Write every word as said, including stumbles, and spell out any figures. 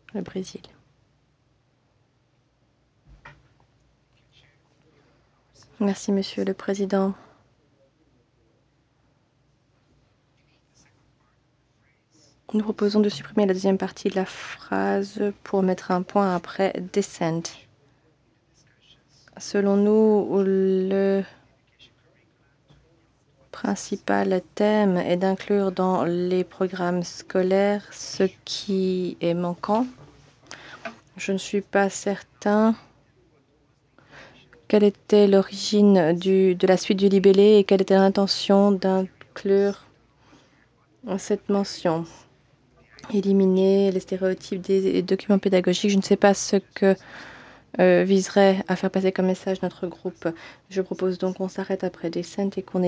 le Brésil. Merci, Monsieur le Président. Nous proposons de supprimer la deuxième partie de la phrase pour mettre un point après descent. Selon nous, le principal thème est d'inclure dans les programmes scolaires ce qui est manquant. Je ne suis pas certain quelle était l'origine de la suite du libellé et quelle était l'intention d'inclure cette mention. Éliminer les stéréotypes des documents pédagogiques. Je ne sais pas ce que euh, viserait à faire passer comme message notre groupe. Je propose donc qu'on s'arrête après descent et qu'on